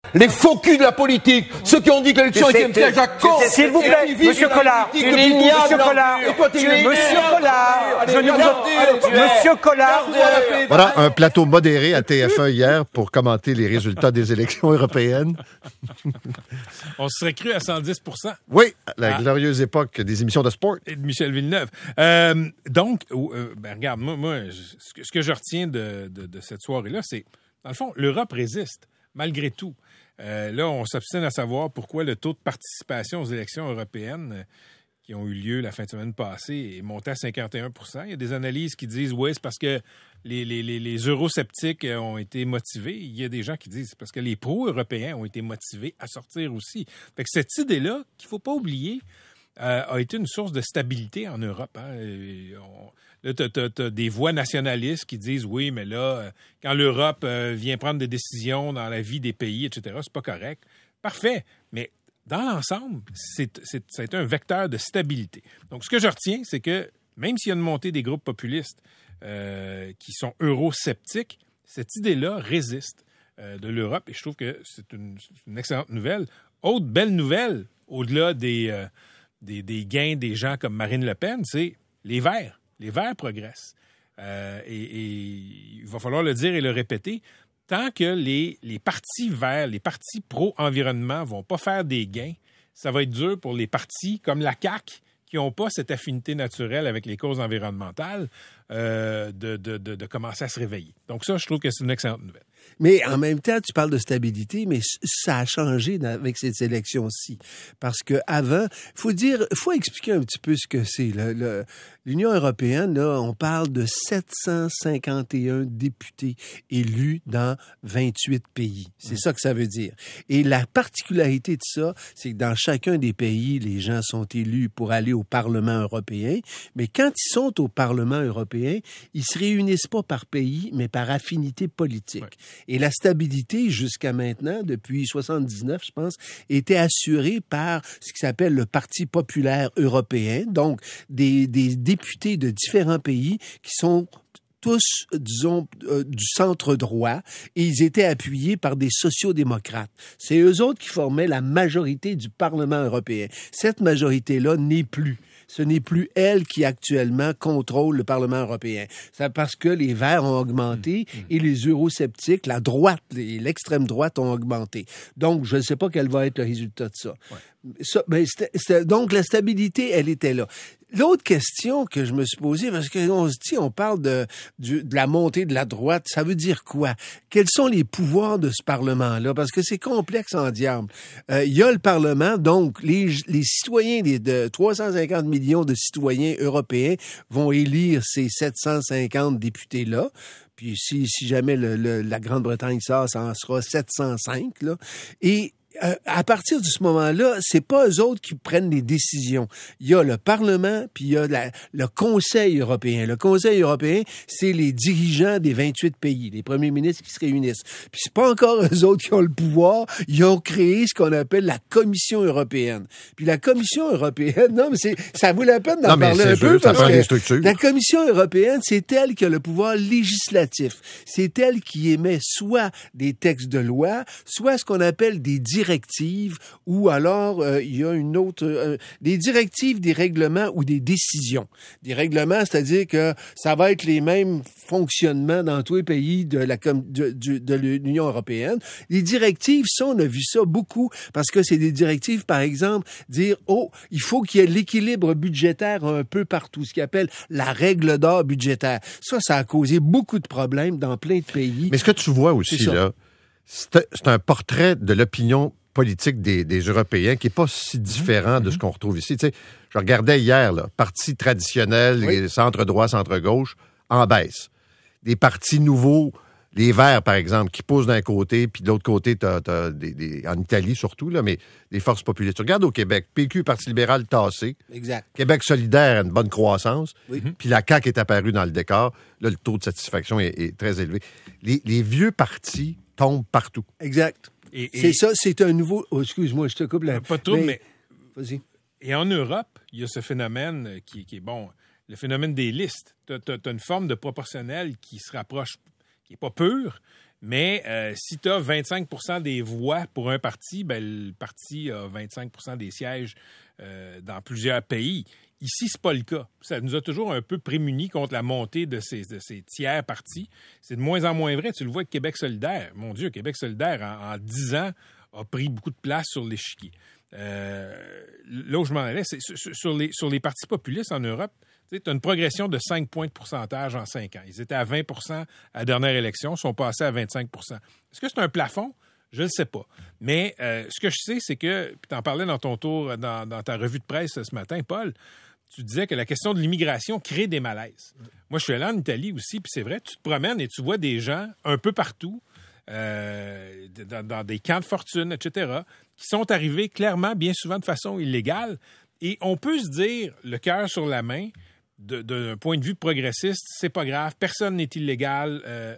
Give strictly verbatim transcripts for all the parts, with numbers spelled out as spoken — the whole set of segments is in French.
Les faux culs de la politique, ceux qui ont dit que l'élection était un piège à con. S'il vous plaît, Monsieur Collard, Monsieur Collard, Monsieur Collard, je ne vous Monsieur Collard. Voilà un plateau modéré à T F un hier pour commenter les résultats des élections européennes. On se serait cru à cent dix pour cent. Oui, la ah. glorieuse époque des émissions de sport. Et de Michel Villeneuve. Euh, donc, euh, ben regarde, moi, moi je, ce, que, ce que je retiens de, de, de cette soirée-là, c'est, dans le fond, l'Europe résiste, malgré tout. Euh, là, on s'obstine à savoir pourquoi le taux de participation aux élections européennes euh, qui ont eu lieu la fin de semaine passée est monté à cinquante et un pour cent. Il y a des analyses qui disent, oui, c'est parce que les, les, les, les eurosceptiques ont été motivés. Il y a des gens qui disent, c'est parce que les pro-européens ont été motivés à sortir aussi. Fait que cette idée-là, qu'il ne faut pas oublier, euh, a été une source de stabilité en Europe. Hein. On, là, tu as des voix nationalistes qui disent, oui, mais là, quand l'Europe euh, vient prendre des décisions dans la vie des pays, et cetera, c'est pas correct. Parfait, mais dans l'ensemble, c'est, c'est, ça a été un vecteur de stabilité. Donc, ce que je retiens, c'est que même s'il y a une montée des groupes populistes euh, qui sont eurosceptiques, cette idée-là résiste euh, de l'Europe et je trouve que c'est une, une excellente nouvelle. Autre belle nouvelle, au-delà des, euh, des, des gains des gens comme Marine Le Pen, c'est les Verts. Les Verts progressent. Euh, et, et il va falloir le dire et le répéter. Tant que les, les partis verts, les partis pro-environnement vont pas faire des gains, ça va être dur pour les partis comme la C A Q qui n'ont pas cette affinité naturelle avec les causes environnementales euh, de, de, de, de commencer à se réveiller. Donc ça, je trouve que c'est une excellente nouvelle. Mais en même temps, tu parles de stabilité, mais ça a changé avec cette élection-ci. Parce que avant, faut dire, faut expliquer un petit peu ce que c'est. Le, le, L'Union européenne, là, on parle de sept cent cinquante et un députés élus dans vingt-huit pays. C'est mmh. ça que ça veut dire. Et la particularité de ça, c'est que dans chacun des pays, les gens sont élus pour aller au Parlement européen. Mais quand ils sont au Parlement européen, ils se réunissent pas par pays, mais par affinité politique. Ouais. Et la stabilité, jusqu'à maintenant, depuis soixante-dix-neuf, je pense, était assurée par ce qui s'appelle le Parti populaire européen, donc des, des députés de différents pays qui sont tous, disons, euh, du centre droit, et ils étaient appuyés par des sociodémocrates. C'est eux autres qui formaient la majorité du Parlement européen. Cette majorité-là n'est plus. Ce n'est plus elle qui actuellement contrôle le Parlement européen. C'est parce que les Verts ont augmenté mmh. et les eurosceptiques, la droite et l'extrême droite ont augmenté. Donc, je ne sais pas quel va être le résultat de ça. Ouais. Ça, ben, c'était, c'était, donc, la stabilité, elle était là. L'autre question que je me suis posée, parce qu'on se dit, on parle de, de, de la montée de la droite, ça veut dire quoi? Quels sont les pouvoirs de ce Parlement-là? Parce que c'est complexe en diable. Euh, il y a le Parlement, donc les, les citoyens, des, de trois cent cinquante millions de citoyens européens vont élire ces sept cent cinquante députés-là. Puis si, si jamais le, le, la Grande-Bretagne sort, ça en sera sept cent cinq, là. Et Euh, à partir de ce moment-là, c'est pas eux autres qui prennent les décisions. Il y a le Parlement, puis il y a la, le Conseil européen. Le Conseil européen, c'est les dirigeants des vingt-huit pays, les premiers ministres qui se réunissent. Puis c'est pas encore eux autres qui ont le pouvoir. Ils ont créé ce qu'on appelle la Commission européenne. Puis la Commission européenne, non, mais c'est, ça vaut la peine d'en non, parler un peu sûr, parce que la Commission européenne, c'est elle qui a le pouvoir législatif. C'est elle qui émet soit des textes de loi, soit ce qu'on appelle des directives, ou alors euh, il y a une autre euh, des directives, des règlements ou des décisions. Des règlements, c'est-à-dire que ça va être les mêmes fonctionnements dans tous les pays de la de, de, de l'Union européenne. Les directives, ça, on a vu ça beaucoup parce que c'est des directives, par exemple, dire oh, il faut qu'il y ait l'équilibre budgétaire un peu partout, ce qu'ils appellent la règle d'or budgétaire. Ça, ça a causé beaucoup de problèmes dans plein de pays. Mais ce que tu vois aussi là, c'est, c'est un portrait de l'opinion politique des, des Européens qui n'est pas si différent mmh. de ce qu'on retrouve ici. Tu sais, je regardais hier, là, partis traditionnels, oui. centre-droit, centre-gauche, en baisse. Des partis nouveaux, les Verts, par exemple, qui poussent d'un côté, puis de l'autre côté, t'as, t'as des, des, en Italie surtout, là, mais des forces populistes. Tu regardes au Québec, P Q, Parti libéral tassé. Exact. Québec solidaire a une bonne croissance. Oui. Puis la C A Q est apparue dans le décor. Là, le taux de satisfaction est, est très élevé. Les, les vieux partis tombent partout. Exact. Et, et c'est ça, c'est un nouveau... Oh, excuse-moi, je te coupe là. Pas trop, mais... mais... Vas-y. Et en Europe, il y a ce phénomène qui, qui est, bon, le phénomène des listes. Tu as une forme de proportionnel qui se rapproche, qui n'est pas pure, Mais euh, si tu as vingt-cinq pour cent des voix pour un parti, ben, le parti a vingt-cinq pour cent des sièges euh, dans plusieurs pays. Ici, c'est pas le cas. Ça nous a toujours un peu prémunis contre la montée de ces, de ces tiers partis. C'est de moins en moins vrai. Tu le vois avec Québec solidaire. Mon Dieu, Québec solidaire, en, en dix ans, a pris beaucoup de place sur l'échiquier. Euh, là où je m'en allais, c'est sur, sur, les, sur les partis populistes en Europe, tu as une progression de cinq points de pourcentage en cinq ans. Ils étaient à vingt pour cent à la dernière élection, ils sont passés à vingt-cinq pour cent. Est-ce que c'est un plafond? Je ne le sais pas. Mais euh, ce que je sais, c'est que, puis tu en parlais dans ton tour, dans, dans ta revue de presse ce matin, Paul, tu disais que la question de l'immigration crée des malaises. Moi, je suis allé en Italie aussi, puis c'est vrai, tu te promènes et tu vois des gens un peu partout, euh, dans, dans des camps de fortune, et cetera, qui sont arrivés clairement, bien souvent de façon illégale. Et on peut se dire, le cœur sur la main, de, d'un point de vue progressiste, c'est pas grave, personne n'est illégal. Euh,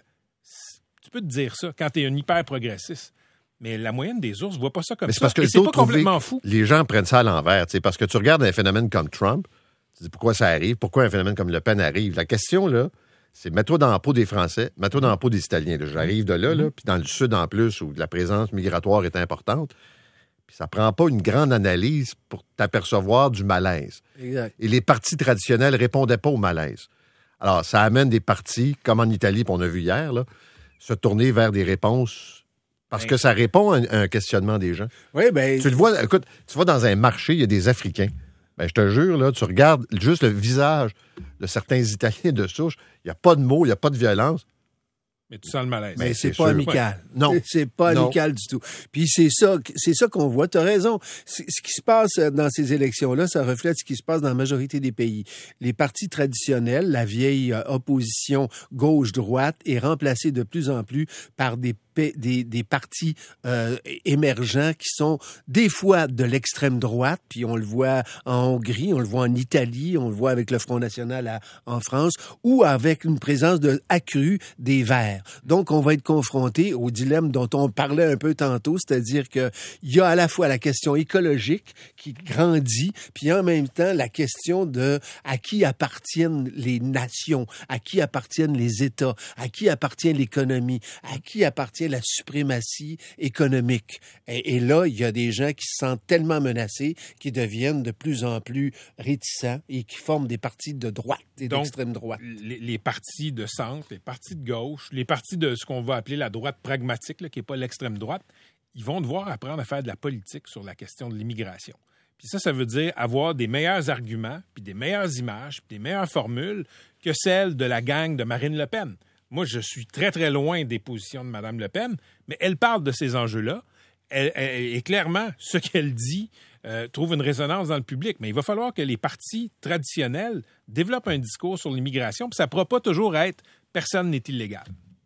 tu peux te dire ça quand tu es un hyper progressiste. Mais la moyenne des ours ne voit pas ça comme mais ça. C'est parce que et c'est pas complètement fou. Les gens prennent ça à l'envers. Parce que tu regardes un phénomène comme Trump, tu te dis pourquoi ça arrive, pourquoi un phénomène comme Le Pen arrive. La question, là, c'est mets-toi dans la peau des Français, mets-toi dans la peau des Italiens. Là. J'arrive de là, là, puis dans le sud en plus, où la présence migratoire est importante. Puis ça prend pas une grande analyse pour t'apercevoir du malaise. Exact. Et les partis traditionnels répondaient pas au malaise. Alors, ça amène des partis, comme en Italie, puis on a vu hier, là, se tourner vers des réponses parce que ça répond à un, à un questionnement des gens. Oui, ben Tu le vois, écoute, tu vas dans un marché, il y a des Africains. Ben, je te jure, là, tu regardes juste le visage de certains Italiens de souche, il n'y a pas de mots, il n'y a pas de violence. Mais tu sens le malaise. Mais c'est, c'est pas sûr. amical. Non. C'est pas Non. amical du tout. Puis c'est ça, c'est ça qu'on voit. T'as raison. C'est, ce qui se passe dans ces élections-là, ça reflète ce qui se passe dans la majorité des pays. Les partis traditionnels, la vieille euh, opposition gauche-droite, est remplacée de plus en plus par des Des, des partis euh, émergents qui sont des fois de l'extrême droite, puis on le voit en Hongrie, on le voit en Italie, on le voit avec le Front National à, en France, ou avec une présence de, accrue des Verts. Donc, on va être confronté au dilemme dont on parlait un peu tantôt, c'est-à-dire que il y a à la fois la question écologique qui grandit, puis en même temps la question de à qui appartiennent les nations, à qui appartiennent les États, à qui appartient l'économie, à qui appartient la suprématie économique. Et, et là, il y a des gens qui se sentent tellement menacés qu'ils deviennent de plus en plus réticents et qui forment des partis de droite et Donc, d'extrême droite. Les, les partis de centre, les partis de gauche, les partis de ce qu'on va appeler la droite pragmatique, là, qui n'est pas l'extrême droite, ils vont devoir apprendre à faire de la politique sur la question de l'immigration. Puis ça, ça veut dire avoir des meilleurs arguments, puis des meilleures images, puis des meilleures formules que celles de la gang de Marine Le Pen. Moi, je suis très, très loin des positions de Mme Le Pen, mais elle parle de ces enjeux-là. Elle, elle, et clairement, ce qu'elle dit euh, trouve une résonance dans le public. Mais il va falloir que les partis traditionnels développent un discours sur l'immigration, puis ça ne pourra pas toujours être « personne n'est illégal ».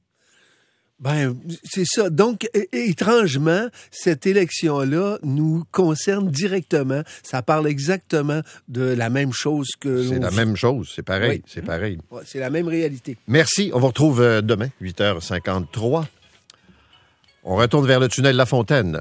Ben, c'est ça. Donc, é- étrangement, cette élection-là nous concerne directement. Ça parle exactement de la même chose que... C'est l'on la vit. même chose, c'est pareil, Oui. c'est pareil. Ouais, c'est la même réalité. Merci, on vous retrouve euh, demain, huit heures cinquante-trois. On retourne vers le tunnel La Fontaine.